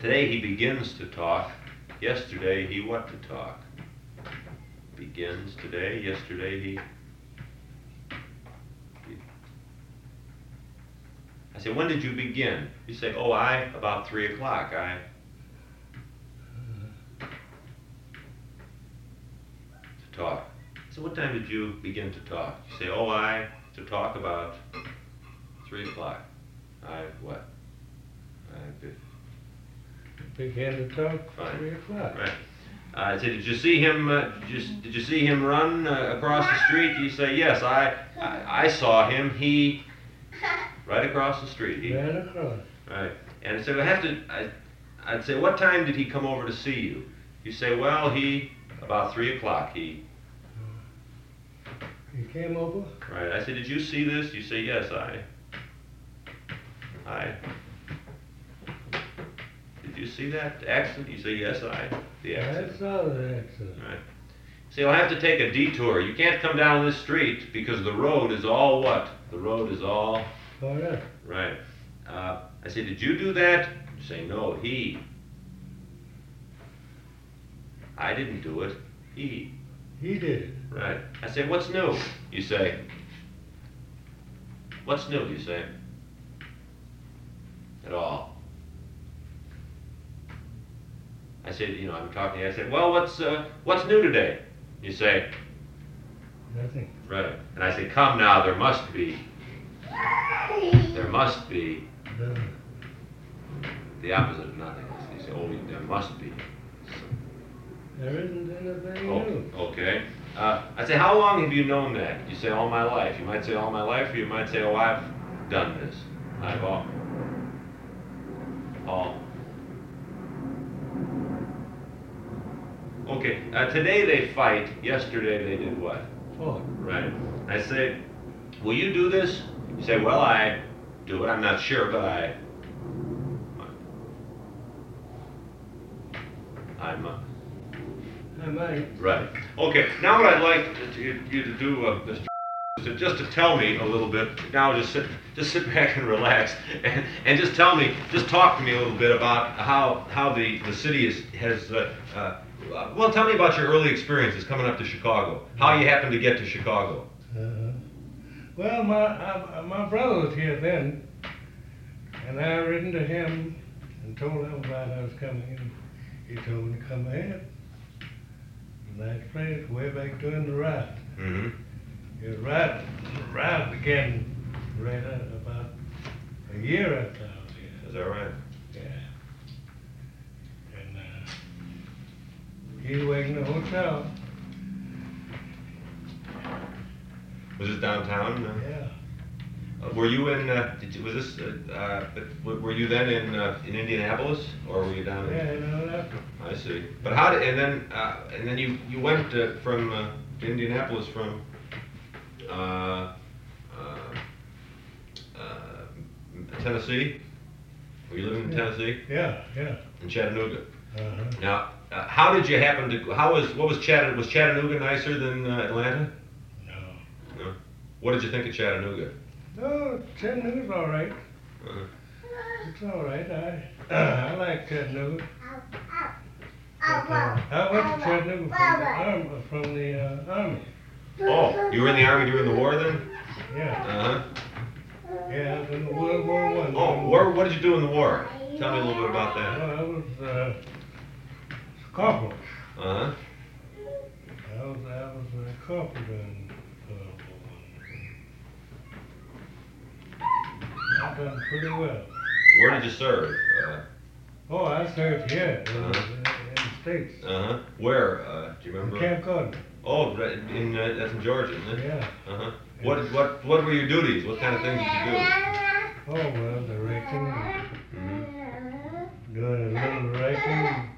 Today he begins to talk. Yesterday he what to talk? Begins today. Yesterday he. I say, when did you begin? You say, oh, about 3 o'clock. To talk. So what time did you begin to talk? You say, oh, to talk about 3 o'clock. What? Began to talk Fine. 3 o'clock. Right. I said, did you see him? Did you see him run across the street? You say, yes, I saw him. He right across the street. He Ran across. right. And I said, I'd say, what time did he come over to see you? You say, well, about 3 o'clock. He came over. Right. I said, did you see this? You say, yes, Did you see that accident? You say, yes, the accident. I saw the accident. Right. See, I'll have to take a detour. You can't come down this street because the road is all what? The road is all... Oh, yeah. Right. I say, did you do that? You say, no, he. I didn't do it. He. He did it. Right. I say, what's new? You say. What's new, you say? At all. I said, I'm talking to you. I said, well, what's new today? You say. Nothing. Right. And I say, come now, there must be. There must be. No. The opposite of nothing. You say, oh, there must be. There isn't anything Oh, new. okay. I say, how long have you known that? You say, all my life. You might say, all my life, or you might say, oh, I've done this. I've all. Okay, today they fight. Yesterday they did what? Fought. Right. I say, will you do this? You say, well, I do it. I'm not sure, but I might. Right. Okay, now what I'd like you to do, Mr. is just to tell me a little bit. Now just sit back and relax, and just talk to me a little bit about how the city has. Well, tell me about your early experiences coming up to Chicago. How you happened to get to Chicago. Well, my brother was here then, and I written to him and told him about I was coming in. He told me to come ahead. Nice place, way back during the ride. Mm-hmm. The ride began right at about a year after I was here. Is that right? Yeah. And he was waiting in the hotel. Was this downtown? Yeah. Were you in? Were you then in Indianapolis, or were you down in? Yeah, you know that. I see. But and then you went from to Indianapolis from Tennessee. Were you living in Tennessee? Yeah. In Chattanooga. Uh-huh. Now, how did you happen to? Was Chattanooga nicer than Atlanta? No. No. What did you think of Chattanooga? No, Chattanooga's all right. Uh-huh. It's all right. I like Chattanooga. I went to Chattanooga from the Army. Oh, you were in the Army during the war then? Yeah. Uh-huh. Yeah, I was in World War I. Oh, what did you do in the war? Tell me a little bit about that. Well, I was corporal. Uh-huh. I was a corporal in World War I. I've done pretty well. Where did you serve? Oh, I served here in Uh-huh. the States. Uh-huh. Where? Do you remember? Camp Gordon. Oh, that's in Georgia, isn't it? Yeah. Uh-huh. What were your duties? What kind of things did you do? Oh, well, directing, Mm-hmm. doing a little directing,